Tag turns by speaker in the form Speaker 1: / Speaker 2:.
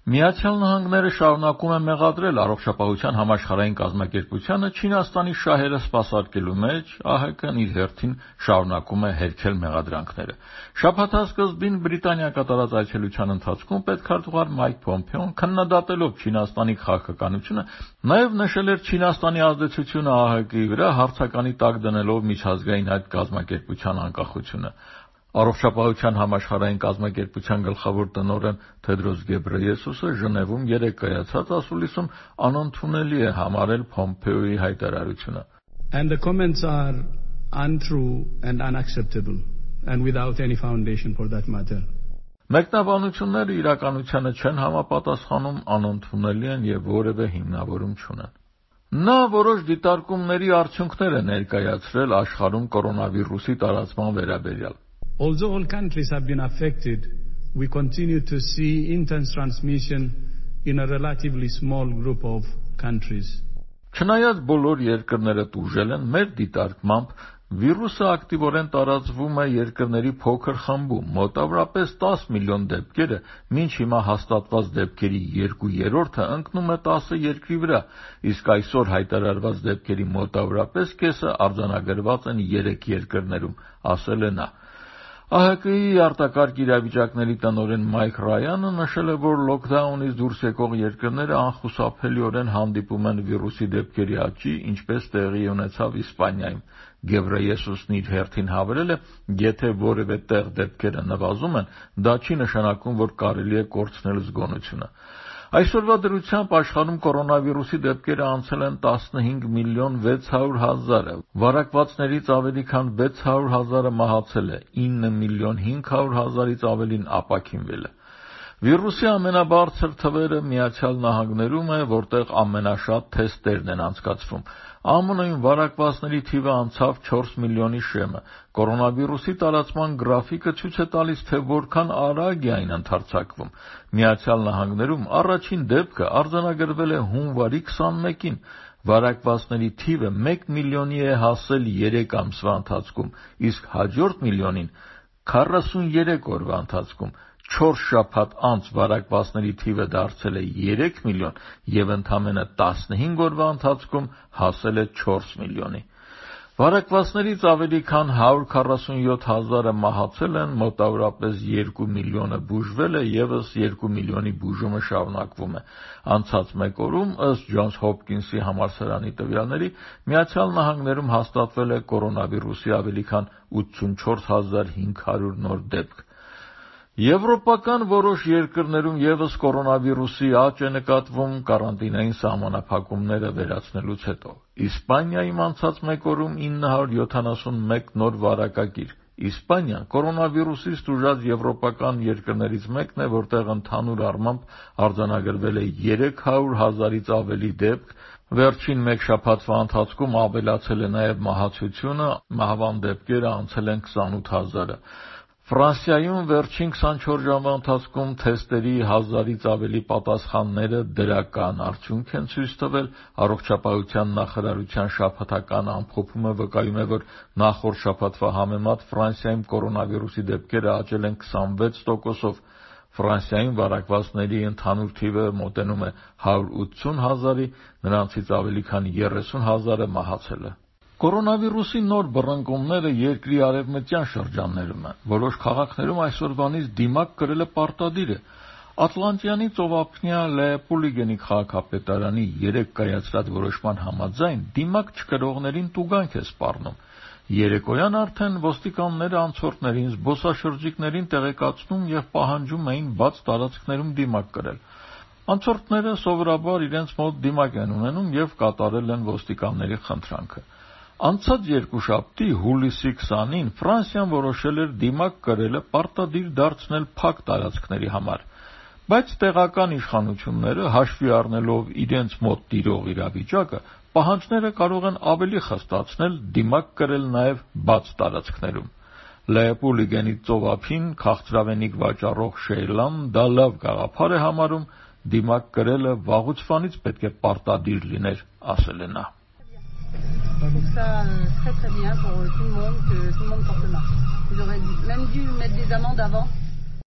Speaker 1: Միացյալ Նահանգները շարունակում է մեղադրել Առողջապահության համաշխարհային կազմակերպությանը Չինաստանի շահերը սպասարկելու մեջ, ԱՀԿ-ն իր հերթին շարունակում է հերքել մեղադրանքները։ Շաբաթ սկզբին Բրիտանիա կատարած այցելության ընթացքում պետքարտուղար Մայք Փոմփեոն, քննադատելով Չինաստանի քաղաքականությունը, նաև նշել էր Չինաստանի ազդեցությունը ԱՀԿ-ի վրա, հարցականի տակ դնելով միջազգային այդ կազմակերպության անկախությունը։ Առողջապահության համաշխարհային կազմակերպության գլխավոր տնօրեն Թեդրոս Գեբրեյեսուսը Ժնևում երեկ կայացած ասուլիսում անընդունելի է համարել Փոմփեոյի հայտարարությունը.
Speaker 2: And the comments are untrue and unacceptable and without any foundation for that matter.
Speaker 1: Մեկնաբանությունները իրականությանը չեն համապատասխանում, անընդունելի են եւ որևէ հիմնավորում չունեն։ Նա որոշ դիտարկումների արդյունքներ է ներկայացրել աշխարհում կորոնավիրուսի տարածման վերաբերյալ։
Speaker 2: Although all countries have been affected, we continue to see intense transmission in a relatively small group of countries.
Speaker 1: Չնայած բոլոր երկրները տուժել են, մեր դիտարկմամբ վիրուսը ակտիվորեն տարածվում է երկրների փոքր խմբում, մոտավորապես 10 միլիոն դեպքերը, մինչ հիմա հաստատված դեպքերի 2/3-ը ընկնում է 10 երկրի վրա, իսկ այսօր հայտարարված դեպքերի մոտավորապես կեսը արձանագրված են 3 երկրներում, ասել է նա։ ԱՀԿ-ի արտակարգ իրավիճակների տնօրեն Մայք Ռայանը նշել է, որ լոքդաունից դուրս եկող երկրները անխուսափելիորեն հանդիպում են վիրուսի դեպքերի աճի, ինչպես տեղի ունեցավ Իսպանիայում։ Գեբրեյեսուսն իր հերթին հավելել է, եթե որևէ տեղ դեպքերը նվազում են, դա չի նշանակում, որ կարելի է կորցնել զգոնությունը։ Այսօրվա դրությամբ աշխարհում կորոնավիրուսի դեպքերը անցել են 15 միլիոն 600 հազարը, վարակվածներից ավելի քան 600 հազարը մահացել է, 9 միլիոն 500 հազարից ավելին ապաքինվել է։ Վիրուսի ամենաբարձր թվերը Միացյալ Նահանգներում է, որտեղ ամենաշատ թեստերն են անցկացվում։ ԱՄՆ-ում վարակվածների թիվը անցավ 4 միլիոնի շեմը։ Կորոնավիրուսի տարածման գրաֆիկը ցույց է տալիս, թե որքան արագ է այն ընդարձակվում։ Միացյալ Նահանգներում առաջին դեպքը արձանագրվել է հունվարի 21-ին։ Վարակվածների թիվը 1 միլիոնի է հասել 3 ամսվա ընթացքում, իսկ հաջորդ միլիոնին 43 օրվա ընթացքում։ 4 շաբաթ անց վարակվածների թիվը դարձել է 3 միլիոն եւ ընդամենը 15 օրվա ընթացքում հասել է 4 միլիոնի։ Վարակվածներից ավելի քան 147 հազարը մահացել են, մոտավորապես 2 միլիոնը բուժվել է, եւս 2 միլիոնի բուժումը շարունակվում է։ Անցած մեկ օրում, ըստ Ջոնս Հոփքինսի համալսարանի տվյալների, Միացյալ Նահանգներում հաստատվել է կորոնավիրուսի ավելի քան 84500 նոր դեպք։ Եվրոպական որոշ երկրներում եւս կորոնավիրուսի աճ է նկատվում կարանտինային սահմանափակումները վերացնելուց հետո։ Իսպանիայում անցած մեկ օրում 971 նոր վարակագիր։ Իսպանիան կորոնավիրուսից տուժած եվրոպական երկրներից մեկն է, որտեղ ընդհանուր առմամբ արձանագրվել է 300 հազարից ավելի դեպք, վերջին մեկ շաբաթվա ընթացքում ավելացել է նաև մահացությունը, մահվան դեպքերը անցել են 28 հազարը։ Ֆրանսիայում վերջին 24 ժամվա ընթացքում թեստերի 1000-ից ավելի պատասխանները դրական արդյունք են ցույց տվել։ Առողջապահության նախարարության շաբաթական ամփոփումը վկայում է, որ նախորդ շաբաթվա համեմատ Ֆրանսիայում կորոնավիրուսի դեպքերը աճել են 26%-ով։ Ֆրանսիայում վարակվածների ընդհանուր թիվը մոտենում է 180 հազարի, նրանցից ավելի քան 30 հազարը մահացել է։ Կորոնավիրուսի նոր բռնկումները երկրի արևմտյան շրջաններում են։ Որոշ քաղաքներում այսօրվանից դիմակ կրելը պարտադիր է։ Ատլանտյանի ծովափնյա Լեոպոլդի քաղաքապետարանի 3 կայացրած որոշման համաձայն դիմակ չկրողներին տուգանք է սպառնում։ Երեկոյան արդեն ոստիկանները անցորդներին, զբոսաշրջիկներին տեղեկացնում եւ պահանջում էին բաց տարածքներում դիմակ կրել։ Անցորդները սովորաբար իրենց մոտ դիմակ են ունենում եւ կատարել են ոստիկանների խնդրանքը։ Անցած երկուշաբթի հուլիսի 20-ին Ֆրանսիան որոշել էր դիմակ կրելը պարտադիր դարձնել փակ տարածքների համար, բայց տեղական իշխանությունները, հաշվի առնելով իրենց մոտ տիրող իրավիճակը, պահանջները կարող են ավելի խստացնել դիմակ կրել նաև բաց տարածքներում։ Լեոպոլդի ծովափին քաղցրավենիք վաճառող Շեյլան դա լավ գաղափար է համարում, դիմակ կրելը վաղուց պետք է պարտադիր լիներ, ասել է նա։
Speaker 3: Je trouve ça très très bien pour tout le monde, que tout le monde porte masque. Ils auraient même dû mettre des amendes avant